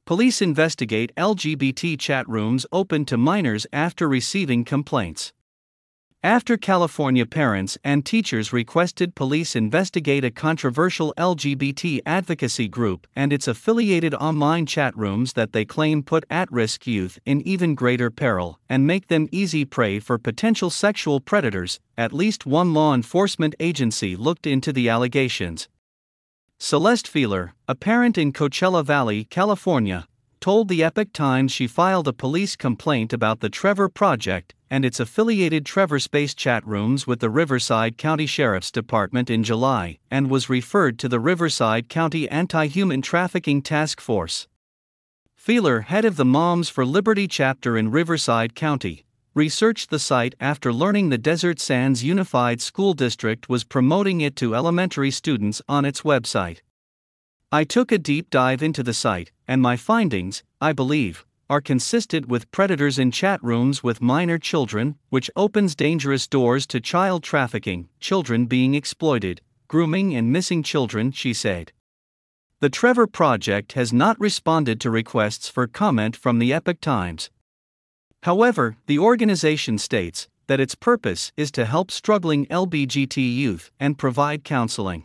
Police investigate LGBT chat rooms open to minors after receiving complaints. After California parents and teachers requested police investigate a controversial LGBT advocacy group and its affiliated online chat rooms that they claim put at-risk youth in even greater peril and make them easy prey for potential sexual predators, at least one law enforcement agency looked into the allegations. Celeste Feeler, a parent in Coachella Valley, California, told the Epoch Times she filed a police complaint about the Trevor Project and its affiliated Trevor Space chat rooms with the Riverside County Sheriff's Department in July and was referred to the Riverside County Anti-Human Trafficking Task Force. Feeler, head of the Moms for Liberty chapter in Riverside County, researched the site after learning the Desert Sands Unified School District was promoting it to elementary students on its website. I took a deep dive into the site, and my findings, I believe, are consistent with predators in chat rooms with minor children, which opens dangerous doors to child trafficking, children being exploited, grooming and missing children, she said. The Trevor Project has not responded to requests for comment from the Epoch Times. However, the organization states that its purpose is to help struggling LGBT youth and provide counseling.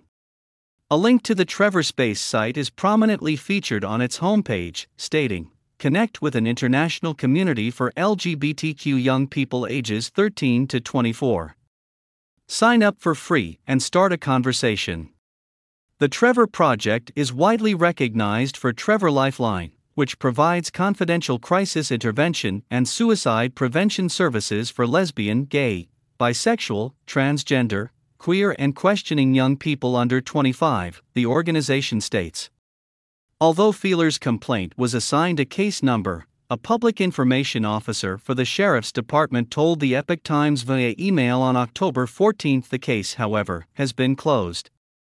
A link to the Trevor Space site is prominently featured on its homepage, stating, "Connect with an international community for LGBTQ young people ages 13 to 24. Sign up for free and start a conversation." The Trevor Project is widely recognized for Trevor Lifeline, which provides confidential crisis intervention and suicide prevention services for lesbian, gay, bisexual, transgender, queer and questioning young people under 25, the organization states. Although Feeler's complaint was assigned a case number, a public information officer for the Sheriff's Department told the Epoch Times via email on October 14 the case, however, has been closed.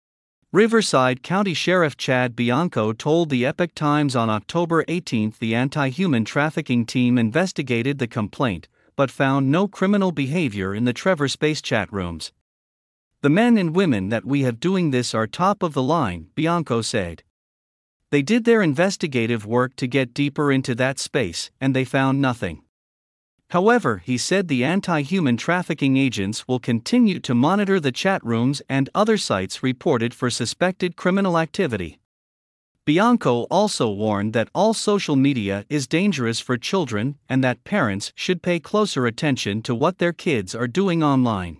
Riverside County Sheriff Chad Bianco told the Epoch Times on October 18 the anti-human trafficking team investigated the complaint, but found no criminal behavior in the Trevor Space chat rooms. "The men and women that we have doing this are top of the line," Bianco said. "They did their investigative work to get deeper into that space, and they found nothing." However, he said the anti-human trafficking agents will continue to monitor the chat rooms and other sites reported for suspected criminal activity. Bianco also warned that all social media is dangerous for children and that parents should pay closer attention to what their kids are doing online.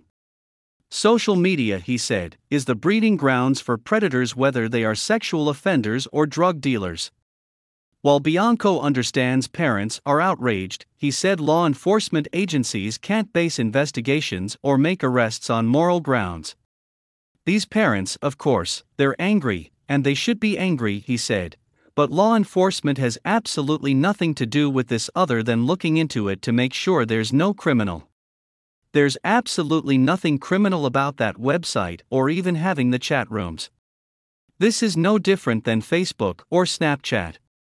Social media, he said, is the breeding grounds for predators, whether they are sexual offenders or drug dealers. While Bianco understands parents are outraged, he said law enforcement agencies can't base investigations or make arrests on moral grounds. These parents, of course, they're angry, and they should be angry, he said, but law enforcement has absolutely nothing to do with this other than looking into it to make sure there's no criminal. There's absolutely nothing criminal about that website or even having the chat rooms. This is no different than Facebook or Snapchat.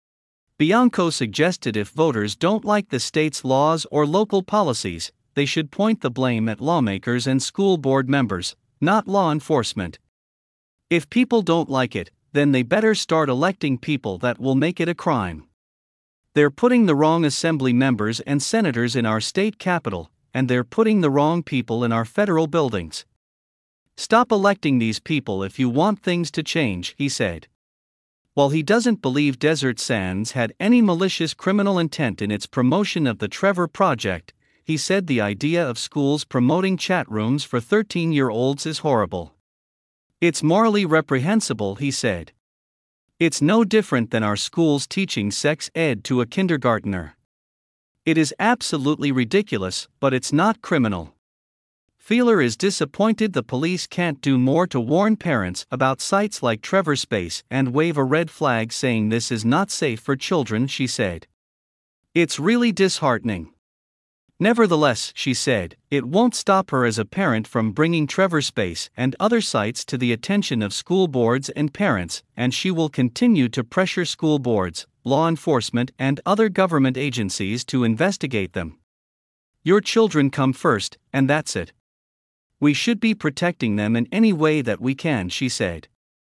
Bianco suggested if voters don't like the state's laws or local policies, they should point the blame at lawmakers and school board members, not law enforcement. If people don't like it, then they better start electing people that will make it a crime. They're putting the wrong assembly members and senators in our state capitol, and they're putting the wrong people in our federal buildings. Stop electing these people if you want things to change, he said. While he doesn't believe Desert Sands had any malicious criminal intent in its promotion of the Trevor Project, he said the idea of schools promoting chat rooms for 13-year-olds is horrible. "It's morally reprehensible," he said. "It's no different than our schools teaching sex ed to a kindergartner. It is absolutely ridiculous, but it's not criminal." Feeler is disappointed the police can't do more to warn parents about sites like Trevor Space and wave a red flag saying this is not safe for children, she said. "It's really disheartening." Nevertheless, she said, it won't stop her as a parent from bringing Trevor Space and other sites to the attention of school boards and parents, and she will continue to pressure school boards, law enforcement and other government agencies to investigate them. "Your children come first, and that's it. We should be protecting them in any way that we can," she said.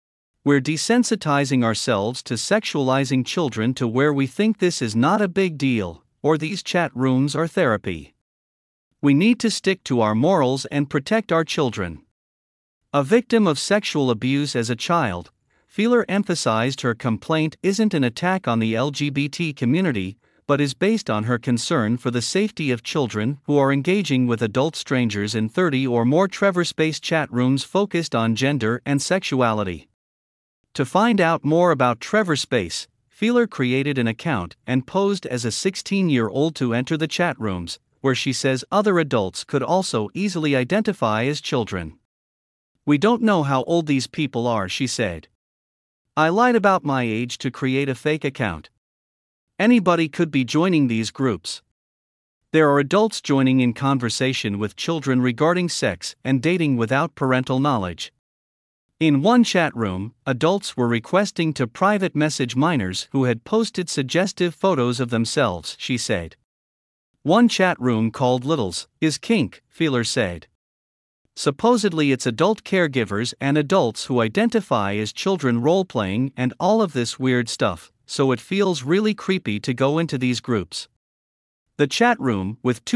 We're desensitizing ourselves to sexualizing children to where we think this is not a big deal, or these chat rooms are therapy. We need to stick to our morals and protect our children. A victim of sexual abuse as a child, Feeler emphasized her complaint isn't an attack on the LGBT community, but is based on her concern for the safety of children who are engaging with adult strangers in 30 or more TrevorSpace chat rooms focused on gender and sexuality. To find out more about TrevorSpace, Feeler created an account and posed as a 16-year-old to enter the chat rooms, where she says other adults could also easily identify as children. "We don't know how old these people are," she said. "I lied about my age to create a fake account. Anybody could be joining these groups. There are adults joining in conversation with children regarding sex and dating without parental knowledge." In one chat room, adults were requesting to private message minors who had posted suggestive photos of themselves, she said. One chat room called Littles is Kink, Feeler said. Supposedly it's adult caregivers and adults who identify as children role-playing and all of this weird stuff, so it feels really creepy to go into these groups. The chat room, with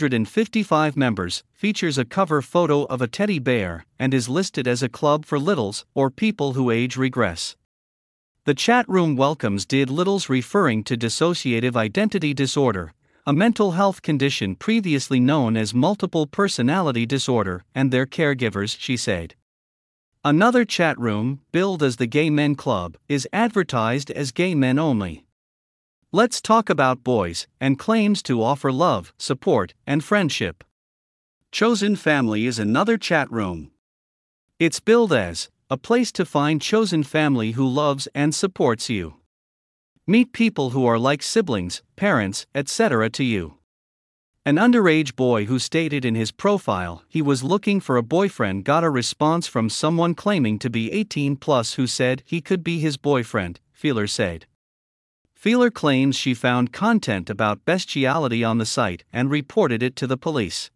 255 members, features a cover photo of a teddy bear and is listed as a club for littles or people who age regress. The chat room welcomes did littles, referring to dissociative identity disorder, a mental health condition previously known as multiple personality disorder, and their caregivers, she said. Another chat room, billed as the Gay Men Club, is advertised as gay men only. Let's talk about boys, and claims to offer love, support, and friendship. Chosen Family is another chat room. It's billed as a place to find chosen family who loves and supports you. Meet people who are like siblings, parents, etc. to you. An underage boy who stated in his profile he was looking for a boyfriend got a response from someone claiming to be 18 plus who said he could be his boyfriend, Feeler said. Feeler claims she found content about bestiality on the site and reported it to the police.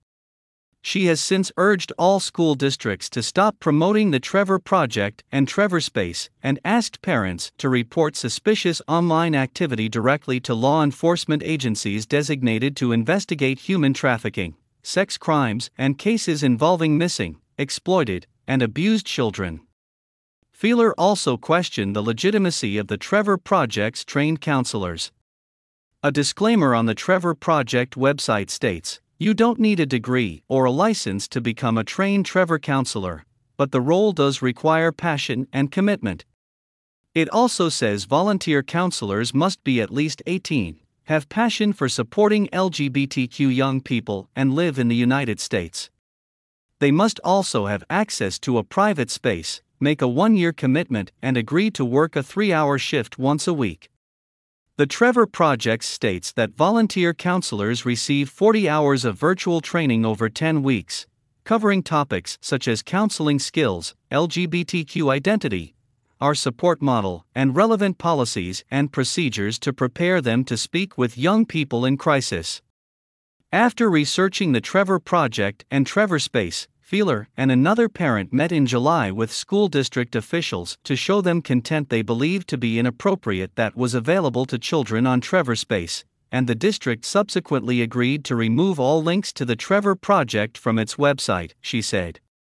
She has since urged all school districts to stop promoting the Trevor Project and TrevorSpace and asked parents to report suspicious online activity directly to law enforcement agencies designated to investigate human trafficking, sex crimes, and cases involving missing, exploited, and abused children. Feeler also questioned the legitimacy of the Trevor Project's trained counselors. A disclaimer on the Trevor Project website states, "You don't need a degree or a license to become a trained Trevor counselor, but the role does require passion and commitment." It also says volunteer counselors must be at least 18, have passion for supporting LGBTQ young people, and live in the United States. They must also have access to a private space, make a 1-year commitment, and agree to work a 3-hour shift once a week. The Trevor Project states that volunteer counselors receive 40 hours of virtual training over 10 weeks, covering topics such as counseling skills, LGBTQ identity, our support model, and relevant policies and procedures to prepare them to speak with young people in crisis. After researching the Trevor Project and TrevorSpace, Feeler and another parent met in July with school district officials to show them content they believed to be inappropriate that was available to children on TrevorSpace, and the district subsequently agreed to remove all links to the Trevor Project from its website, she said.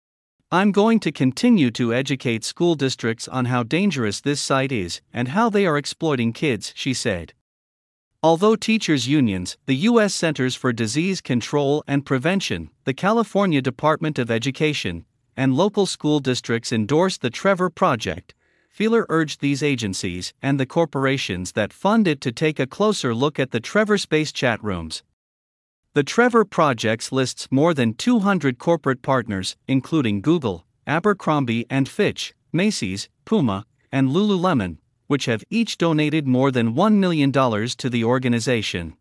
"I'm going to continue to educate school districts on how dangerous this site is and how they are exploiting kids," she said. Although teachers' unions, the U.S. Centers for Disease Control and Prevention, the California Department of Education, and local school districts endorsed the Trevor Project, Feeler urged these agencies and the corporations that fund it to take a closer look at the TrevorSpace chat rooms. The Trevor Project lists more than 200 corporate partners, including Google, Abercrombie and Fitch, Macy's, Puma, and Lululemon, which have each donated more than $1 million to the organization.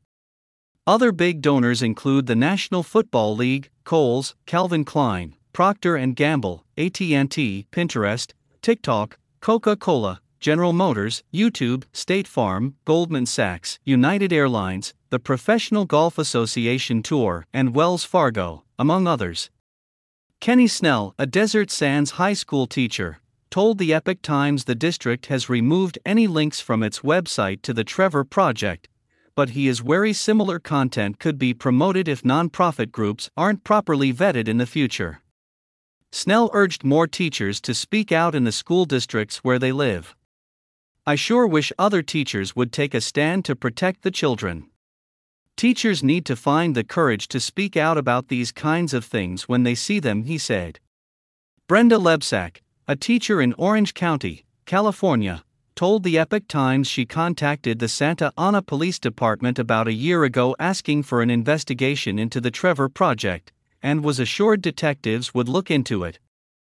Other big donors include the National Football League, Kohl's, Calvin Klein, Procter & Gamble, AT&T, Pinterest, TikTok, Coca-Cola, General Motors, YouTube, State Farm, Goldman Sachs, United Airlines, the Professional Golf Association Tour, and Wells Fargo, among others. Kenny Snell, a Desert Sands high school teacher, told the Epoch Times the district has removed any links from its website to the Trevor Project, but he is wary similar content could be promoted if nonprofit groups aren't properly vetted in the future. Snell urged more teachers to speak out in the school districts where they live. "I sure wish other teachers would take a stand to protect the children. Teachers need to find the courage to speak out about these kinds of things when they see them," he said. Brenda Lebsack, a teacher in Orange County, California, told the Epoch Times she contacted the Santa Ana Police Department about a year ago asking for an investigation into the Trevor Project, and was assured detectives would look into it.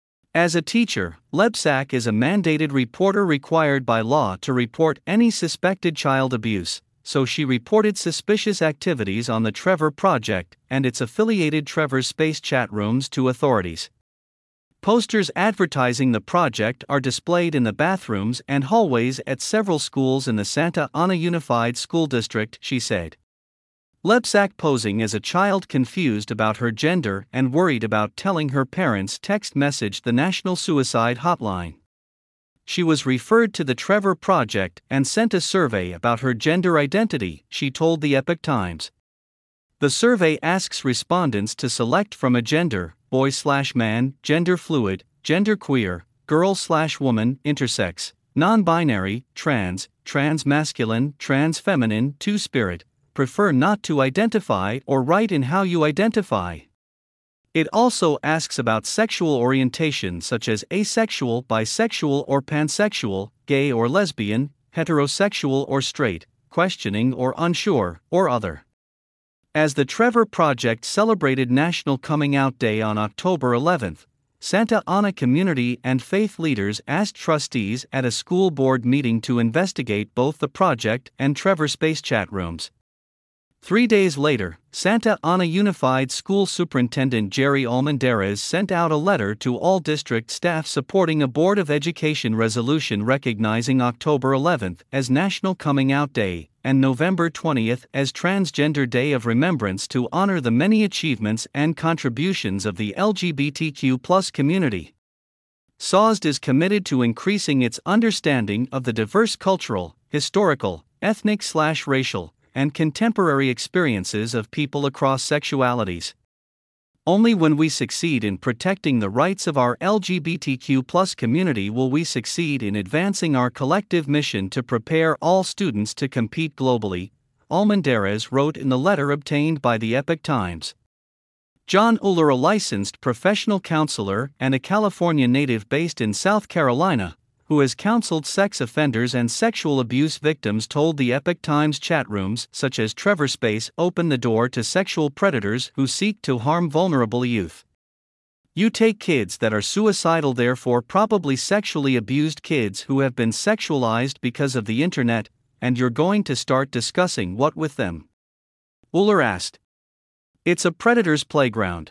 As a teacher, Lebsack is a mandated reporter required by law to report any suspected child abuse, so she reported suspicious activities on the Trevor Project and its affiliated Trevor Space chat rooms to authorities. Posters advertising the project are displayed in the bathrooms and hallways at several schools in the Santa Ana Unified School District, she said. Lebsack, posing as a child confused about her gender and worried about telling her parents, text messaged the National Suicide Hotline. She was referred to the Trevor Project and sent a survey about her gender identity, she told the Epoch Times. The survey asks respondents to select from a gender, boy/man, gender fluid, genderqueer, girl/woman, intersex, non-binary, trans, trans-masculine, trans-feminine, two-spirit, prefer not to identify, or write in how you identify. It also asks about sexual orientation such as asexual, bisexual or pansexual, gay or lesbian, heterosexual or straight, questioning or unsure, or other. As the Trevor Project celebrated National Coming Out Day on October 11, Santa Ana community and faith leaders asked trustees at a school board meeting to investigate both the project and Trevor Space chat rooms. 3 days later, Santa Ana Unified School Superintendent Jerry Almendarez sent out a letter to all district staff supporting a Board of Education resolution recognizing October 11 as National Coming Out Day and November 20 as Transgender Day of Remembrance to honor the many achievements and contributions of the LGBTQ+ community. SAUSD is committed to increasing its understanding of the diverse cultural, historical, ethnic/racial, and contemporary experiences of people across sexualities. Only when we succeed in protecting the rights of our LGBTQ+ community will we succeed in advancing our collective mission to prepare all students to compete globally, Almendarez wrote in the letter obtained by the Epoch Times. John Uller, a licensed professional counselor and a California native based in South Carolina, who has counseled sex offenders and sexual abuse victims, told the Epoch Times chat rooms such as Trevor Space open the door to sexual predators who seek to harm vulnerable youth. You take kids that are suicidal, therefore probably sexually abused kids who have been sexualized because of the internet, and you're going to start discussing what with them? Uller asked. It's a predator's playground.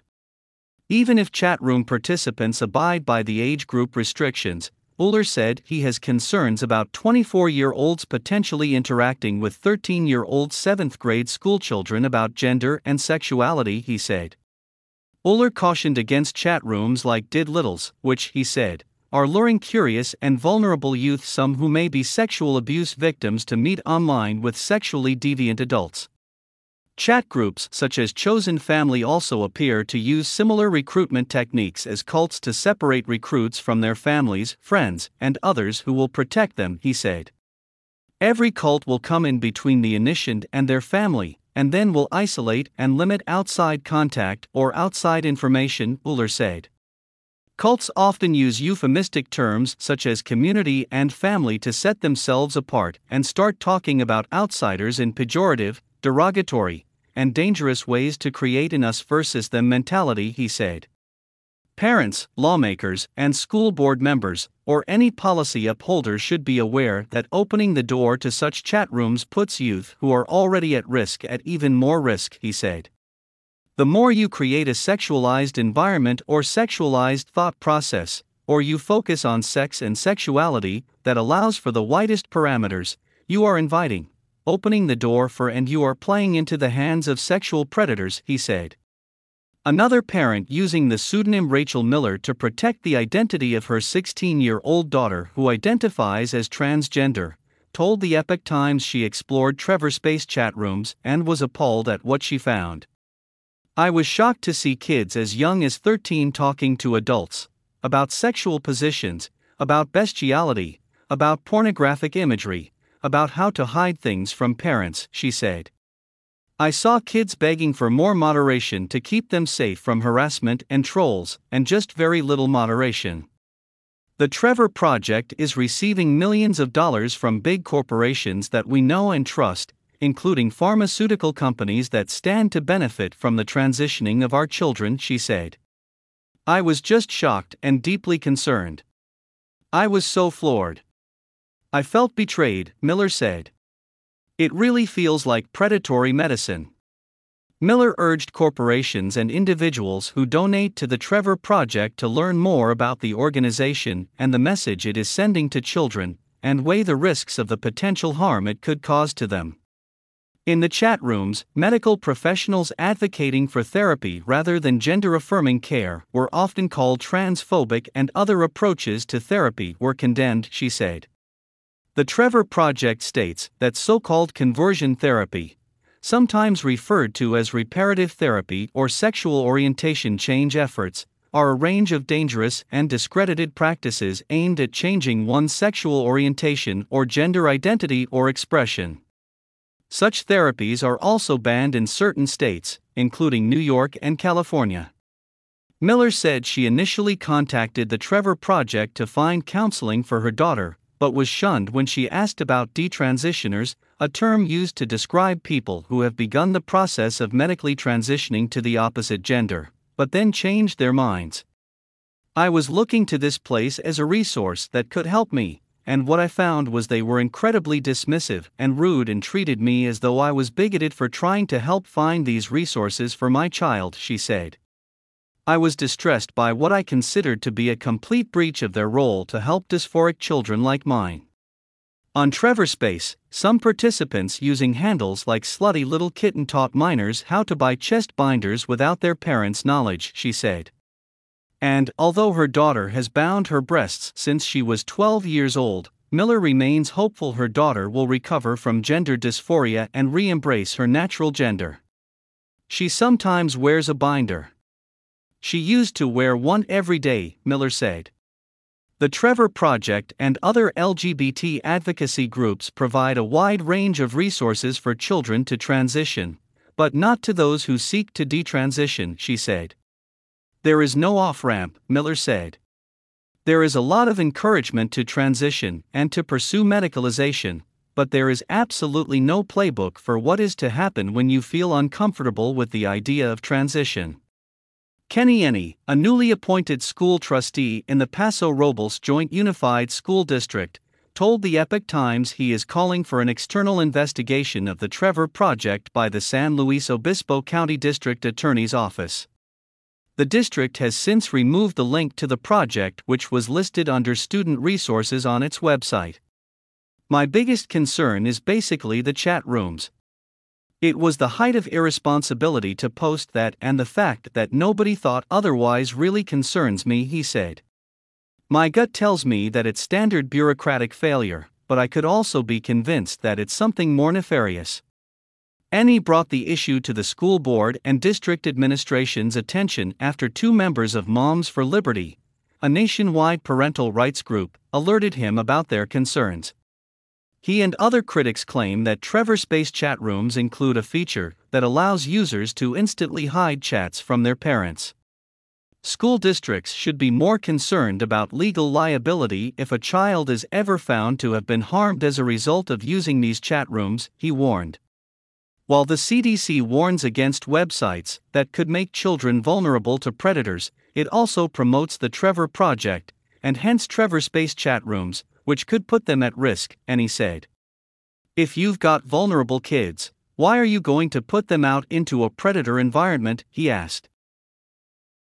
Even if chat room participants abide by the age group restrictions, Uller said he has concerns about 24-year-olds potentially interacting with 13-year-old 7th-grade schoolchildren about gender and sexuality, he said. Uller cautioned against chat rooms like Did Littles, which, he said, are luring curious and vulnerable youth, some who may be sexual abuse victims, to meet online with sexually deviant adults. Chat groups such as Chosen Family also appear to use similar recruitment techniques as cults to separate recruits from their families, friends, and others who will protect them, he said. Every cult will come in between the initiant and their family, and then will isolate and limit outside contact or outside information, Uller said. Cults often use euphemistic terms such as community and family to set themselves apart and start talking about outsiders in pejorative, derogatory, and dangerous ways to create an us versus them mentality, he said. Parents, lawmakers, and school board members, or any policy upholder should be aware that opening the door to such chat rooms puts youth who are already at risk at even more risk, he said. The more you create a sexualized environment or sexualized thought process, or you focus on sex and sexuality that allows for the widest parameters, you are inviting, opening the door for, and you are playing into the hands of sexual predators, he said. Another parent using the pseudonym Rachel Miller to protect the identity of her 16-year-old daughter who identifies as transgender, told the Epoch Times she explored TrevorSpace chat rooms and was appalled at what she found. "I was shocked to see kids as young as 13 talking to adults about sexual positions, about bestiality, about pornographic imagery, about how to hide things from parents," she said. "I saw kids begging for more moderation to keep them safe from harassment and trolls, and just very little moderation." The Trevor Project is receiving millions of dollars from big corporations that we know and trust, including pharmaceutical companies that stand to benefit from the transitioning of our children, she said. "I was just shocked and deeply concerned. I was so floored. I felt betrayed," Miller said. "It really feels like predatory medicine." Miller urged corporations and individuals who donate to the Trevor Project to learn more about the organization and the message it is sending to children, and weigh the risks of the potential harm it could cause to them. In the chat rooms, medical professionals advocating for therapy rather than gender-affirming care were often called transphobic, and other approaches to therapy were condemned, she said. The Trevor Project states that so-called conversion therapy, sometimes referred to as reparative therapy or sexual orientation change efforts, are a range of dangerous and discredited practices aimed at changing one's sexual orientation or gender identity or expression. Such therapies are also banned in certain states, including New York and California. Miller said she initially contacted the Trevor Project to find counseling for her daughter, but was shunned when she asked about detransitioners, a term used to describe people who have begun the process of medically transitioning to the opposite gender, but then changed their minds. "I was looking to this place as a resource that could help me, and what I found was they were incredibly dismissive and rude and treated me as though I was bigoted for trying to help find these resources for my child," she said. "I was distressed by what I considered to be a complete breach of their role to help dysphoric children like mine." On TrevorSpace, some participants using handles like Slutty Little Kitten taught minors how to buy chest binders without their parents' knowledge, she said. And, although her daughter has bound her breasts since she was 12 years old, Miller remains hopeful her daughter will recover from gender dysphoria and re-embrace her natural gender. "She sometimes wears a binder. She used to wear one every day," Miller said. The Trevor Project and other LGBT advocacy groups provide a wide range of resources for children to transition, but not to those who seek to detransition, she said. "There is no off-ramp," Miller said. "There is a lot of encouragement to transition and to pursue medicalization, but there is absolutely no playbook for what is to happen when you feel uncomfortable with the idea of transition." Kenny Enney, a newly appointed school trustee in the Paso Robles Joint Unified School District, told the Epoch Times he is calling for an external investigation of the Trevor Project by the San Luis Obispo County District Attorney's Office. The district has since removed the link to the project, which was listed under student resources on its website. "My biggest concern is basically the chat rooms. It was the height of irresponsibility to post that, and the fact that nobody thought otherwise really concerns me," he said. "My gut tells me that it's standard bureaucratic failure, but I could also be convinced that it's something more nefarious." Enney brought the issue to the school board and district administration's attention after two members of Moms for Liberty, a nationwide parental rights group, alerted him about their concerns. He and other critics claim that TrevorSpace chat rooms include a feature that allows users to instantly hide chats from their parents. School districts should be more concerned about legal liability if a child is ever found to have been harmed as a result of using these chat rooms, he warned. While the CDC warns against websites that could make children vulnerable to predators, it also promotes the Trevor Project, and hence TrevorSpace chat rooms, which could put them at risk, Enney said. "If you've got vulnerable kids, why are you going to put them out into a predator environment?" he asked.